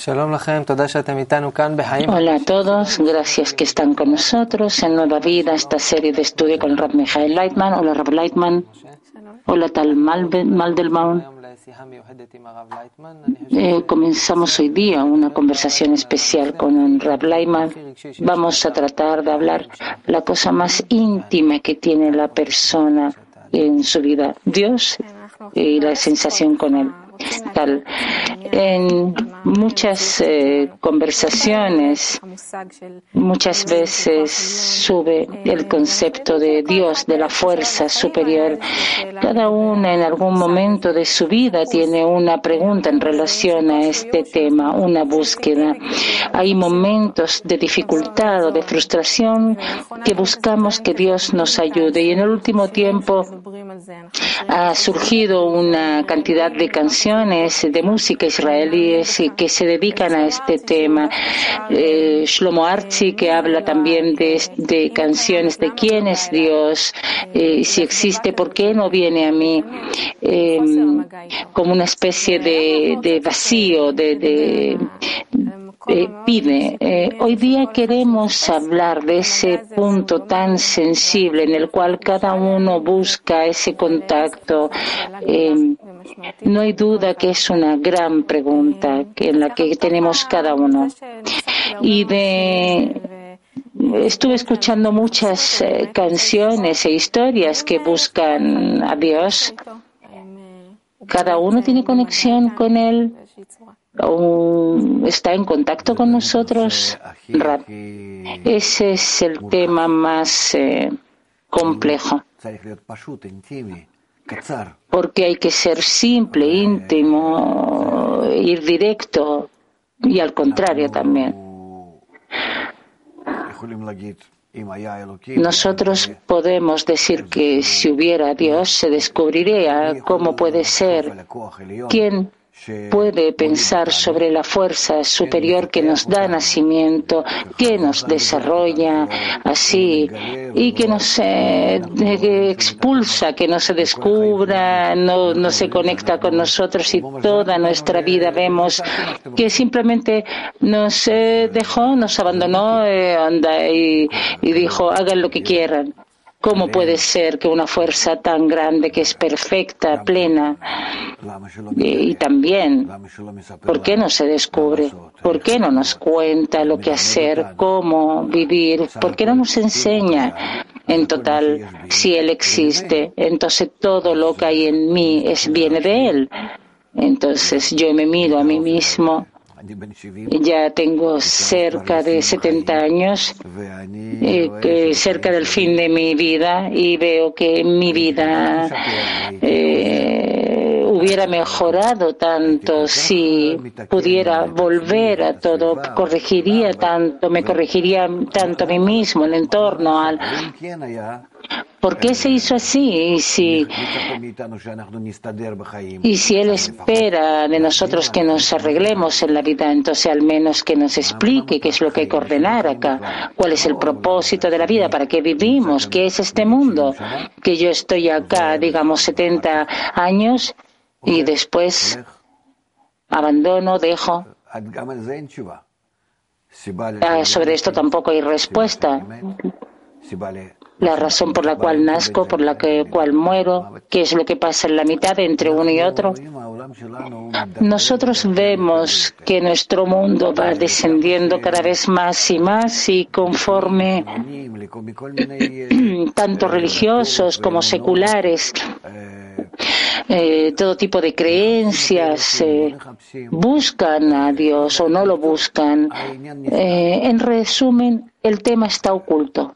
Hola a todos, gracias que están con nosotros en Nueva Vida, esta serie de estudio con el Rav Michael Leitman. Hola Rav Leitman, hola tal Maldelbaum. Comenzamos hoy día una conversación especial con el Rav Leitman. Vamos a tratar de hablar la cosa más íntima que tiene la persona en su vida, Dios y la sensación con Él. Tal. En muchas conversaciones, muchas veces sube el concepto de Dios, de la fuerza superior. Cada una en algún momento de su vida tiene una pregunta en relación a este tema, una búsqueda. Hay momentos de dificultad o de frustración que buscamos que Dios nos ayude. Y en el último tiempo ha surgido una cantidad de canciones, de música israelíes que se dedican a este tema. Shlomo Artzi, que habla también de canciones de quién es Dios, si existe, por qué no viene a mí, como una especie de vacío, pide. Hoy día queremos hablar de ese punto tan sensible en el cual cada uno busca ese contacto. No hay duda que es una gran pregunta en la que tenemos cada uno. Estuve escuchando muchas canciones e historias que buscan a Dios. Cada uno tiene conexión con Él. ¿Está en contacto con nosotros? Ese es el tema más complejo. Porque hay que ser simple, íntimo, ir directo y al contrario también. Nosotros podemos decir que si hubiera Dios se descubriría cómo puede ser, quién puede pensar sobre la fuerza superior que nos da nacimiento, que nos desarrolla así y que nos expulsa, que no se descubra, no se conecta con nosotros y toda nuestra vida vemos que simplemente nos dejó, nos abandonó y dijo hagan lo que quieran. ¿Cómo puede ser que una fuerza tan grande, que es perfecta, plena, y también, ¿por qué no se descubre? ¿Por qué no nos cuenta lo que hacer, cómo vivir? ¿Por qué no nos enseña? En total, si Él existe, entonces todo lo que hay en mí viene de Él. Entonces yo me miro a mí mismo. Ya tengo cerca de 70 años, cerca del fin de mi vida, y veo que mi vida hubiera mejorado tanto si pudiera volver a todo, me corregiría tanto a mí mismo, el entorno, ¿por qué se hizo así? Y si Él espera de nosotros que nos arreglemos en la vida, entonces al menos que nos explique qué es lo que hay que ordenar acá, cuál es el propósito de la vida, para qué vivimos, qué es este mundo, que yo estoy acá, digamos, 70 años y después abandono, dejo. Sobre esto tampoco hay respuesta. La razón por la cual nazco, por la cual muero, qué es lo que pasa en la mitad entre uno y otro. Nosotros vemos que nuestro mundo va descendiendo cada vez más y conforme tanto religiosos como seculares, todo tipo de creencias buscan a Dios o no lo buscan. En resumen, el tema está oculto.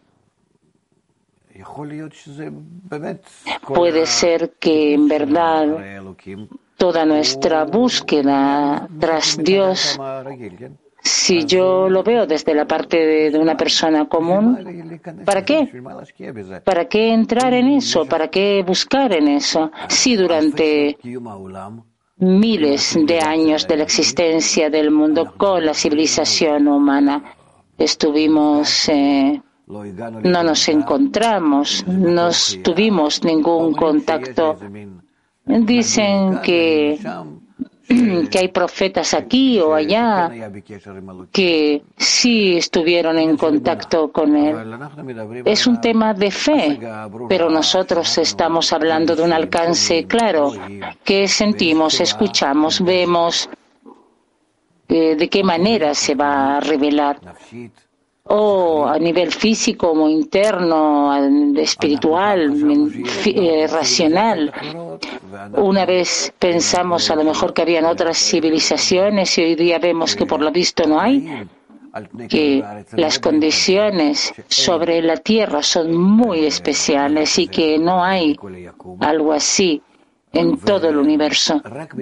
Puede ser que en verdad toda nuestra búsqueda tras Dios, si yo lo veo desde la parte de una persona común, ¿para qué? ¿Para qué entrar en eso? ¿Para qué buscar en eso? Si durante miles de años de la existencia del mundo con la civilización humana estuvimos no nos encontramos, no tuvimos ningún contacto. Dicen que que hay profetas aquí o allá que sí estuvieron en contacto con él. Es un tema de fe, pero nosotros estamos hablando de un alcance claro, que sentimos, escuchamos, vemos de qué manera se va a revelar, o a nivel físico o interno, espiritual, racional. Una vez pensamos a lo mejor que habían otras civilizaciones y hoy día vemos que por lo visto no hay, que las condiciones sobre la Tierra son muy especiales y que no hay algo así en todo el universo.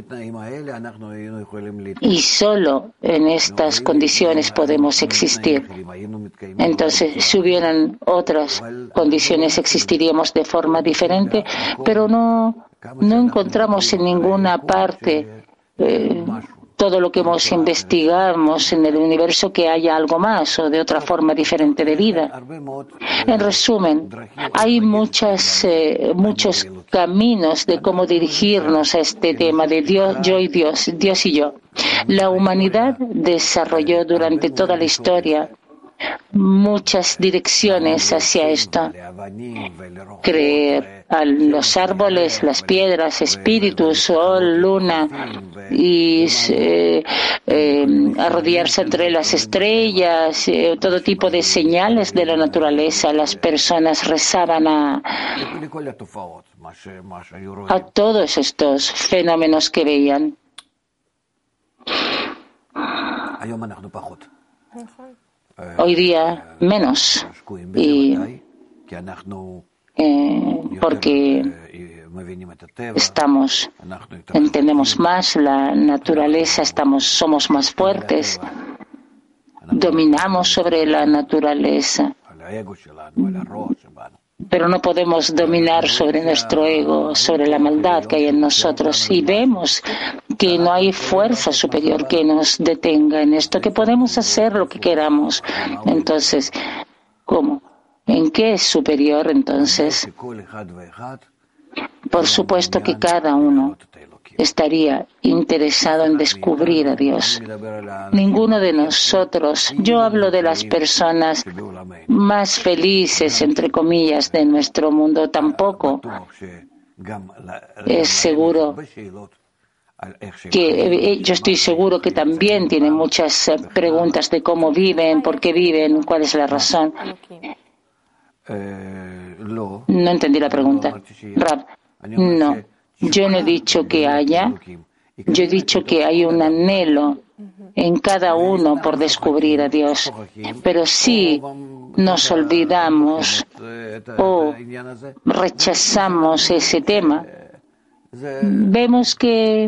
Y solo en estas condiciones podemos existir. Entonces, si hubieran otras condiciones, existiríamos de forma diferente, pero no encontramos en ninguna parte todo lo que investigamos en el universo que haya algo más o de otra forma diferente de vida. En resumen, hay muchos caminos de cómo dirigirnos a este tema de Dios, yo y Dios, Dios y yo. La humanidad desarrolló durante toda la historia muchas direcciones hacia esto. Creer a los árboles, las piedras, espíritus, sol, luna, y arrodillarse entre las estrellas, todo tipo de señales de la naturaleza. Las personas rezaban a todos estos fenómenos que veían. Hoy día menos, y porque entendemos más la naturaleza, somos más fuertes, dominamos sobre la naturaleza, pero no podemos dominar sobre nuestro ego, sobre la maldad que hay en nosotros, y vemos que no hay fuerza superior que nos detenga en esto, que podemos hacer lo que queramos. Entonces, ¿cómo? ¿En qué es superior entonces? Por supuesto que cada uno estaría interesado en descubrir a Dios. Ninguno de nosotros, yo hablo de las personas más felices, entre comillas, de nuestro mundo, tampoco es seguro que yo estoy seguro que también tienen muchas preguntas de cómo viven, por qué viven, cuál es la razón. No entendí la pregunta. Rab, no. Yo no he dicho que haya. Yo he dicho que hay un anhelo en cada uno por descubrir a Dios. Pero si nos olvidamos o rechazamos ese tema, vemos que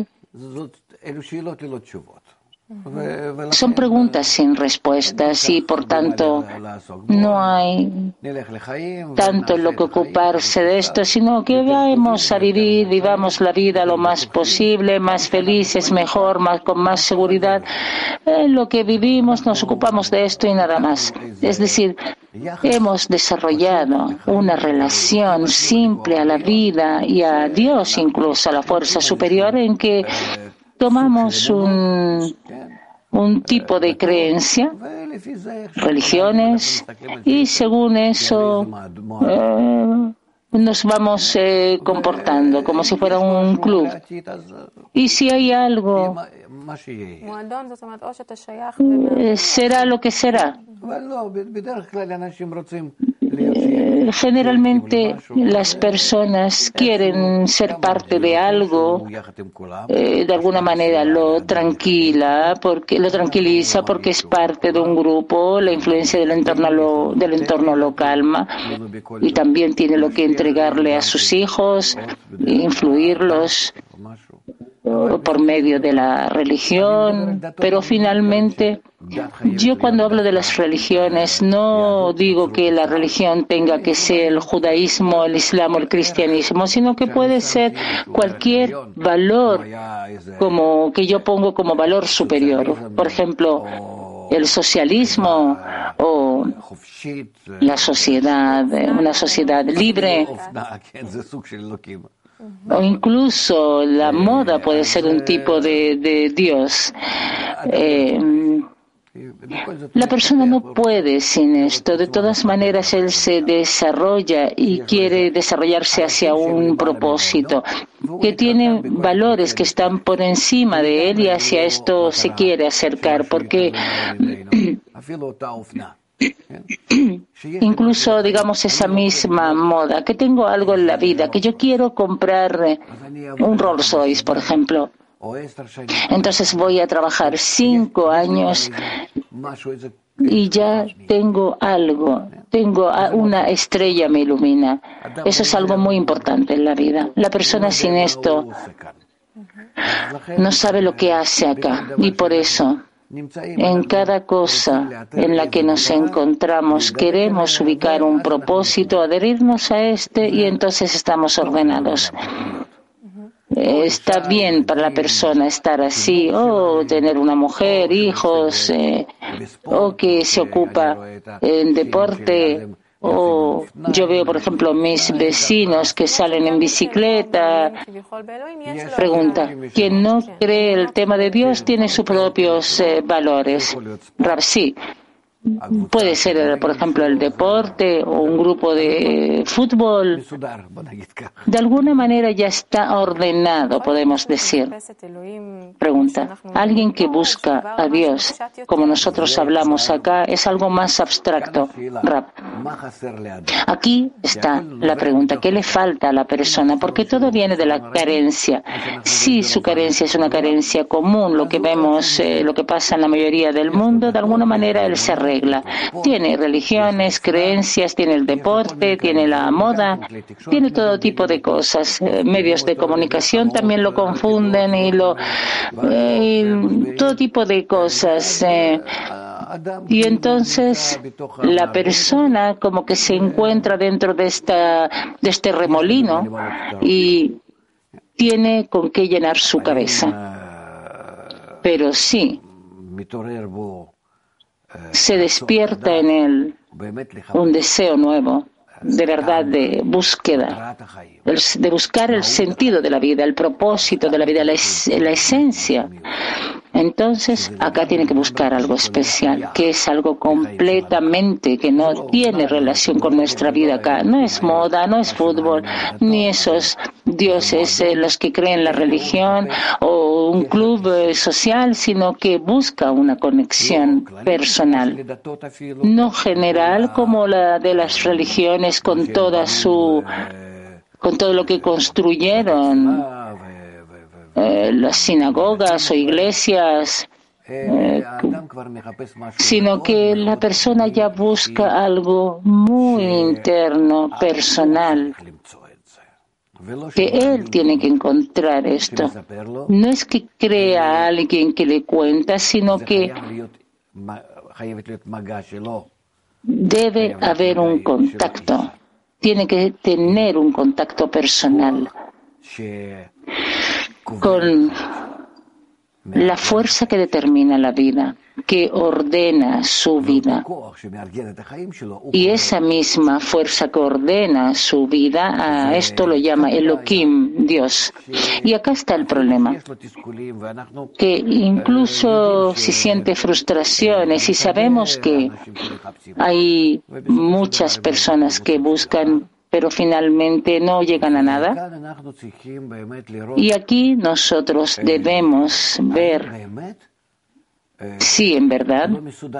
son preguntas sin respuestas y, por tanto, no hay tanto en lo que ocuparse de esto, sino que vamos a vivamos la vida lo más posible, más felices, mejor, con más seguridad. En lo que vivimos nos ocupamos de esto y nada más. Es decir, hemos desarrollado una relación simple a la vida y a Dios, incluso a la fuerza superior, en que tomamos un tipo de creencia, religiones, y según eso nos vamos comportando como si fuera un club. Y si hay algo, será lo que será. Generalmente las personas quieren ser parte de algo, de alguna manera lo tranquiliza porque es parte de un grupo, la influencia del entorno lo calma, y también tiene lo que entregarle a sus hijos, influirlos por medio de la religión, pero finalmente yo cuando hablo de las religiones no digo que la religión tenga que ser el judaísmo, el islam o el cristianismo, sino que puede ser cualquier valor como que yo pongo como valor superior. Por ejemplo, el socialismo o la sociedad, una sociedad libre. o incluso la moda puede ser un tipo de Dios. La persona no puede sin esto. De todas maneras, él se desarrolla y quiere desarrollarse hacia un propósito, que tiene valores que están por encima de él y hacia esto se quiere acercar, porque incluso, digamos, esa misma moda, que tengo algo en la vida, que yo quiero comprar un Rolls Royce, por ejemplo. Entonces voy a trabajar 5 años y ya tengo algo, una estrella me ilumina. Eso es algo muy importante en la vida. La persona sin esto no sabe lo que hace acá, y por eso en cada cosa en la que nos encontramos queremos ubicar un propósito, adherirnos a este, y entonces estamos ordenados. Está bien para la persona estar así, o tener una mujer, hijos, o que se ocupa en deporte, o yo veo, por ejemplo, mis vecinos que salen en bicicleta. Pregunta, quien no cree el tema de Dios tiene sus propios valores. Rav, sí. Puede ser, por ejemplo, el deporte o un grupo de fútbol. De alguna manera ya está ordenado, podemos decir. Pregunta, alguien que busca a Dios, como nosotros hablamos acá, es algo más abstracto. Rab, aquí está la pregunta, ¿qué le falta a la persona? Porque todo viene de la carencia. Si su carencia es una carencia común, lo que vemos, lo que pasa en la mayoría del mundo, de alguna manera él se arregla. Tiene religiones, creencias, tiene el deporte, tiene la moda, tiene todo tipo de cosas. Medios de comunicación también lo confunden y todo tipo de cosas. Y entonces la persona como que se encuentra dentro de este remolino y tiene con qué llenar su cabeza. Pero sí, se despierta en él un deseo nuevo, de verdad, de búsqueda, de buscar el sentido de la vida, el propósito de la vida, la esencia. Entonces, acá tiene que buscar algo especial, que es algo completamente que no tiene relación con nuestra vida acá. No es moda, no es fútbol, ni esos dioses los que creen la religión o un club social, sino que busca una conexión personal, no general como la de las religiones con todo lo que construyeron. Las sinagogas o iglesias, sino que la persona ya busca algo muy interno, personal, que él tiene que encontrar esto. No es que crea a alguien que le cuenta, sino que debe haber un contacto, tiene que tener un contacto personal con la fuerza que determina la vida, que ordena su vida. Y esa misma fuerza que ordena su vida, a esto lo llama Elohim, Dios. Y acá está el problema, que incluso si siente frustraciones, y sabemos que hay muchas personas que buscan, pero finalmente no llegan a nada. Y aquí nosotros debemos ver si en verdad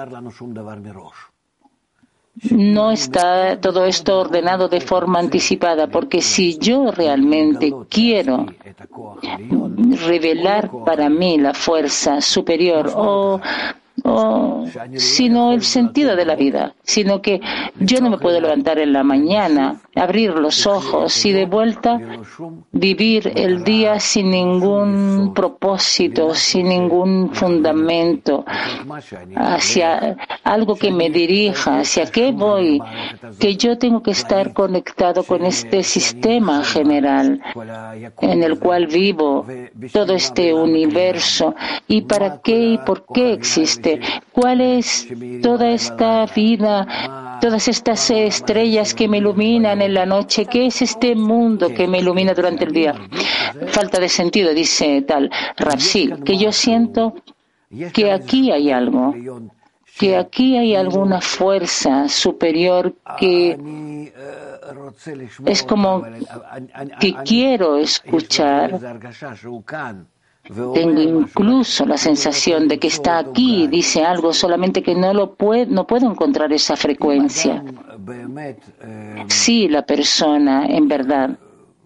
no está todo esto ordenado de forma anticipada, porque si yo realmente quiero revelar para mí la fuerza superior o sino el sentido de la vida, sino que yo no me puedo levantar en la mañana, abrir los ojos y de vuelta vivir el día sin ningún propósito, sin ningún fundamento, hacia algo que me dirija, hacia qué voy, que yo tengo que estar conectado con este sistema general en el cual vivo, todo este universo, y para qué y por qué existe. ¿Cuál es toda esta vida todas estas estrellas que me iluminan en la noche, ¿qué es este mundo que me ilumina durante el día? Falta de sentido, dice tal Rapsi, que yo siento que aquí hay algo, que aquí hay alguna fuerza superior que es como que quiero escuchar. Tengo incluso la sensación de que está aquí, dice algo, solamente que no puedo encontrar esa frecuencia. Si la persona en verdad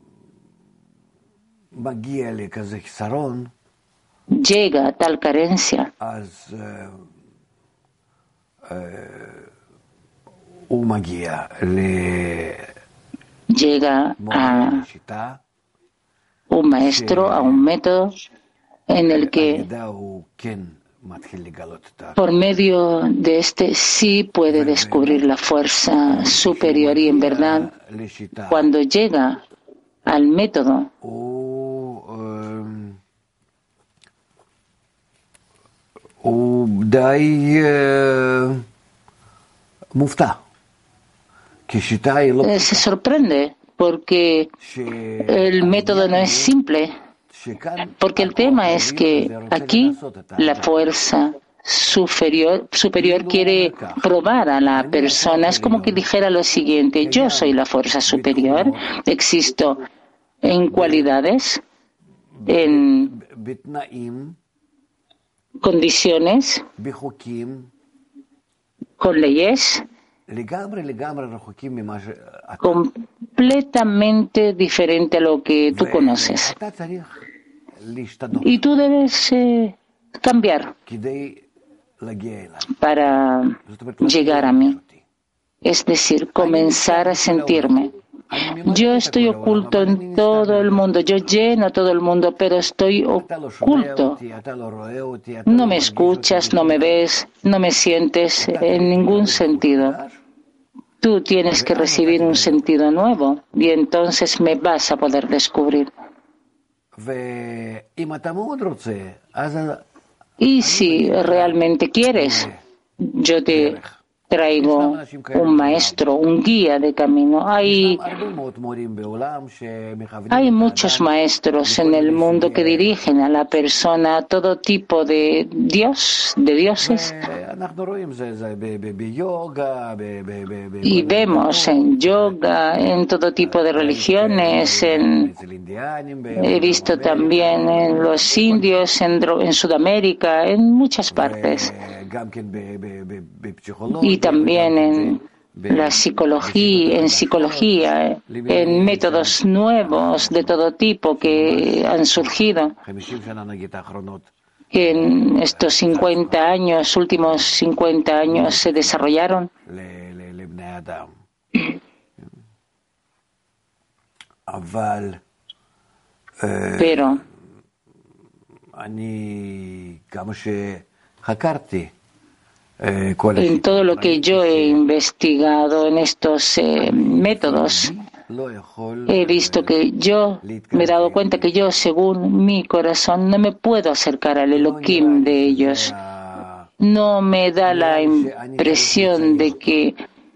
llega a tal carencia, llega a un maestro, a un método en el que por medio de este sí puede descubrir la fuerza superior, y en verdad cuando llega al método se sorprende porque el método no es simple. Porque el tema es que aquí la fuerza superior quiere probar a la persona. Es como que dijera lo siguiente: yo soy la fuerza superior, existo en cualidades, en condiciones, con leyes completamente diferente a lo que tú conoces. Y tú debes cambiar para llegar a mí. Es decir, comenzar a sentirme. Yo estoy oculto en todo el mundo, yo lleno todo el mundo, pero estoy oculto. No me escuchas, no me ves, no me sientes en ningún sentido. Tú tienes que recibir un sentido nuevo y entonces me vas a poder descubrir. Y si realmente quieres, yo te traigo un maestro, un guía de camino. Hay muchos maestros en el mundo que dirigen a la persona a todo tipo de dioses. Y vemos en yoga, en todo tipo de religiones, he visto también en los indios, en Sudamérica, en muchas partes. Y también en la psicología, en métodos nuevos de todo tipo que han surgido. En estos últimos 50 años se desarrollaron. Pero en todo lo que yo he investigado en estos métodos, he visto que me he dado cuenta que yo, según mi corazón, no me puedo acercar al Elohim de ellos. No me da la impresión de que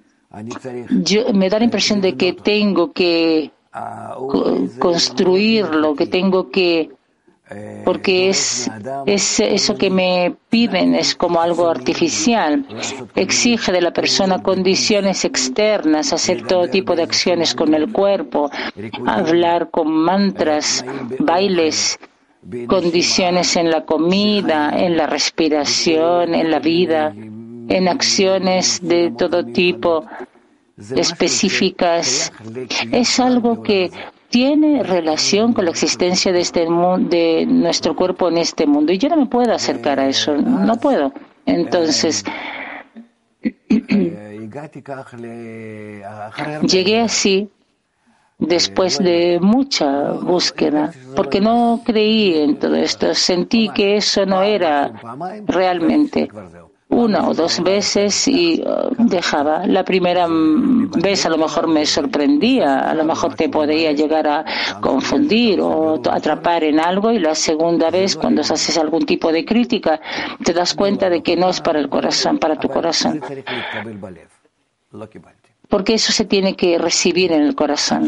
tengo que construirlo, que tengo que, porque es eso que me piden es como algo artificial. Exige de la persona condiciones externas, hacer todo tipo de acciones con el cuerpo, hablar con mantras, bailes, condiciones en la comida, en la respiración, en la vida, en acciones de todo tipo específicas. Es algo que tiene relación con la existencia de nuestro cuerpo en este mundo, y yo no me puedo acercar a eso, no puedo. Entonces, llegué así después de mucha búsqueda, porque no creí en todo esto, sentí que eso no era realmente. Una o dos veces y dejaba. La primera vez a lo mejor me sorprendía, a lo mejor te podía llegar a confundir o atrapar en algo, y la segunda vez, cuando haces algún tipo de crítica, te das cuenta de que no es para el corazón, para tu corazón. porque eso se tiene que recibir en el corazón.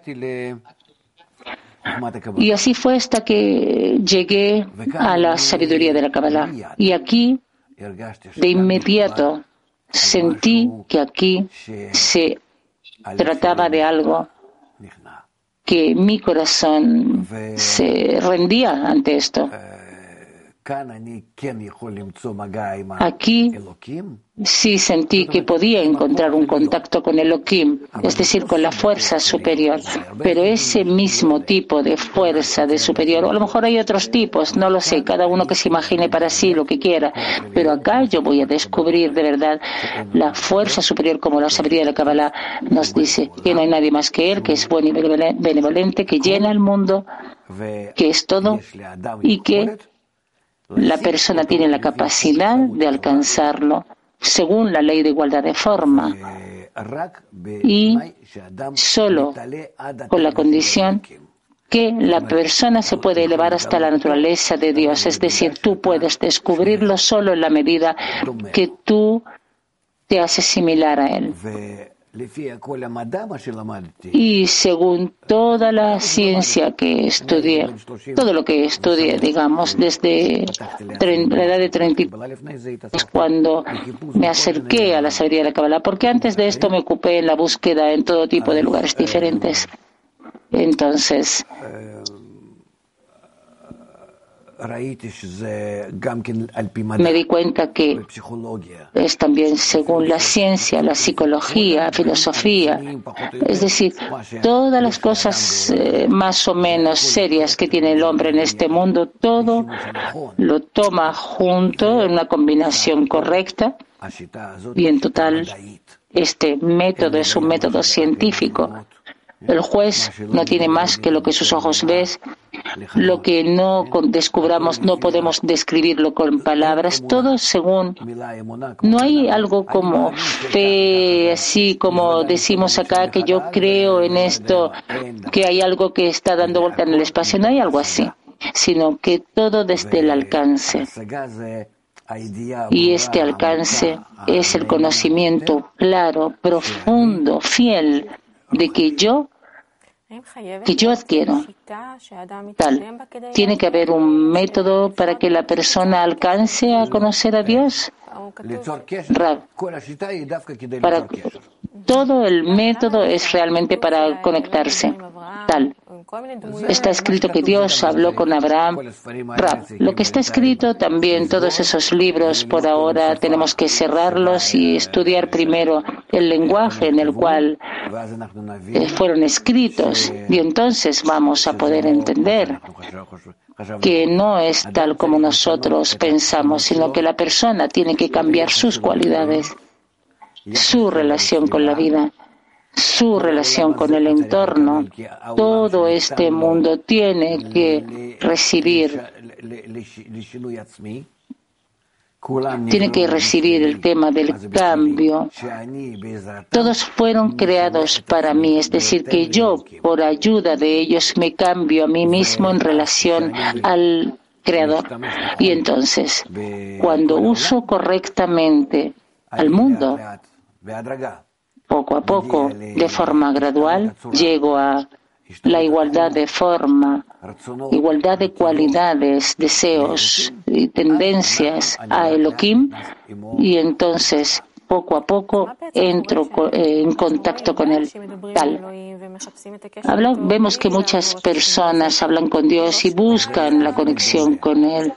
Y así fue hasta que llegué a la sabiduría de la Kabbalah. Y aquí, de inmediato, sentí que aquí se trataba de algo que mi corazón se rendía ante esto. Aquí sí sentí que podía encontrar un contacto con Elohim, es decir, con la fuerza superior. Pero ese mismo tipo de fuerza de superior, o a lo mejor hay otros tipos, no lo sé, cada uno que se imagine para sí lo que quiera. Pero acá yo voy a descubrir de verdad la fuerza superior, como la sabiduría de la Kabbalah nos dice, que no hay nadie más que Él, que es bueno y benevolente, que llena el mundo, que es todo, y que la persona tiene la capacidad de alcanzarlo según la ley de igualdad de forma, y solo con la condición que la persona se puede elevar hasta la naturaleza de Dios. Es decir, tú puedes descubrirlo solo en la medida que tú te haces similar a Él. Y según toda la ciencia que estudié, todo lo que estudié, digamos, desde la edad de 33, cuando me acerqué a la sabiduría de la Kabbalah, porque antes de esto me ocupé en la búsqueda en todo tipo de lugares diferentes. Entonces, me di cuenta que es también según la ciencia, la psicología, filosofía, es decir, todas las cosas más o menos serias que tiene el hombre en este mundo, todo lo toma junto en una combinación correcta, y en total este método es un método científico. El juez no tiene más que lo que sus ojos ven. Lo que no descubramos no podemos describirlo con palabras. Todo según. No hay algo como fe, así como decimos acá, que yo creo en esto, que hay algo que está dando vuelta en el espacio. No hay algo así, sino que todo desde el alcance. Y este alcance es el conocimiento claro, profundo, fiel, de que yo adquiero. ¿Tiene que haber un método para que la persona alcance a conocer a Dios? Todo el método es realmente para conectarse. Está escrito que Dios habló con Abraham. Lo que está escrito también, todos esos libros, por ahora tenemos que cerrarlos y estudiar primero el lenguaje en el cual fueron escritos, y entonces vamos a poder entender que no es tal como nosotros pensamos, sino que la persona tiene que cambiar sus cualidades, su relación con la vida, su relación con el entorno. Todo este mundo tiene que recibir el tema del cambio. Todos fueron creados para mí, es decir, que yo, por ayuda de ellos, me cambio a mí mismo en relación al Creador. Y entonces, cuando uso correctamente al mundo, poco a poco, de forma gradual, llego a la igualdad de forma, igualdad de cualidades, deseos y tendencias a Elohim, y entonces poco a poco entro en contacto con Él. Vemos que muchas personas hablan con Dios y buscan la conexión con Él.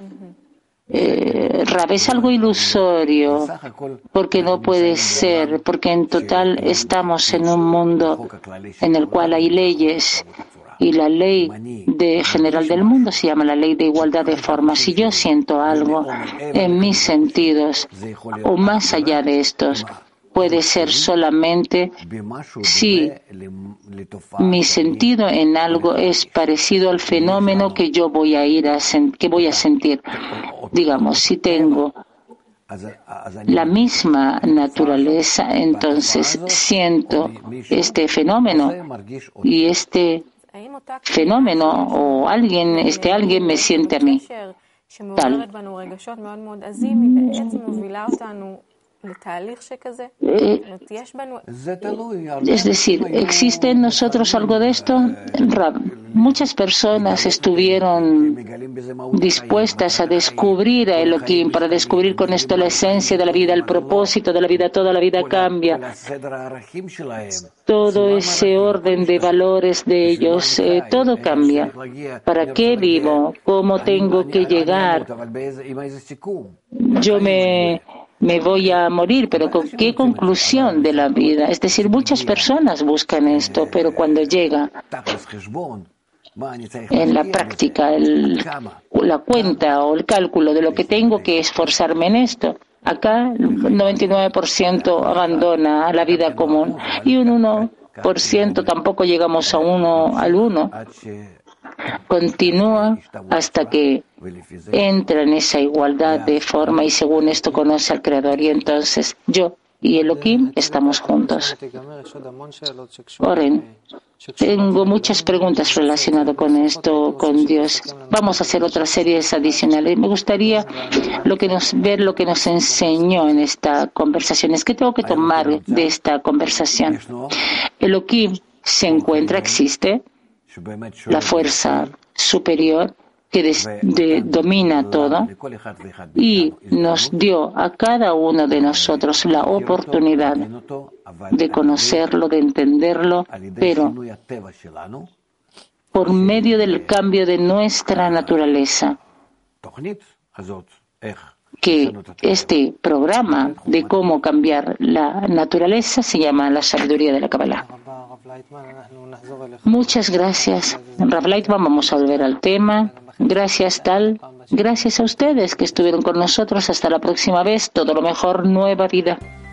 Es algo ilusorio, porque no puede ser, porque en total estamos en un mundo en el cual hay leyes, y la ley general del mundo se llama la ley de igualdad de formas. Si yo siento algo en mis sentidos, o más allá de estos, puede ser solamente si mi sentido en algo es parecido al fenómeno que yo voy a sentir. Digamos, si tengo la misma naturaleza, entonces siento este fenómeno, y este fenómeno o alguien me siente a mí. Es decir, ¿existe en nosotros algo de esto? Rab, muchas personas estuvieron dispuestas a descubrir a Elohim, para descubrir con esto la esencia de la vida, el propósito de la vida, toda la vida cambia. Todo ese orden de valores de ellos, todo cambia. ¿Para qué vivo? ¿Cómo tengo que llegar? Yo me voy a morir, pero ¿con qué conclusión de la vida? Es decir, muchas personas buscan esto, pero cuando llega en la práctica la cuenta o el cálculo de lo que tengo que esforzarme en esto, acá el 99% abandona la vida común y un 1% tampoco llegamos al 1. Continúa hasta que entra en esa igualdad de forma y según esto conoce al Creador. Y entonces yo y Elohim estamos juntos. Oren, tengo muchas preguntas relacionadas con esto, con Dios. Vamos a hacer otras series adicionales. Me gustaría ver lo que nos enseñó en esta conversación. Es que tengo que tomar de esta conversación. Elohim se encuentra, existe, la fuerza superior que domina todo y nos dio a cada uno de nosotros la oportunidad de conocerlo, de entenderlo, pero por medio del cambio de nuestra naturaleza. Que este programa de cómo cambiar la naturaleza se llama la sabiduría de la Kabbalah. Muchas gracias, Rav Leitman. Vamos a volver al tema. Gracias, Tal. Gracias a ustedes que estuvieron con nosotros. Hasta la próxima vez. Todo lo mejor, nueva vida.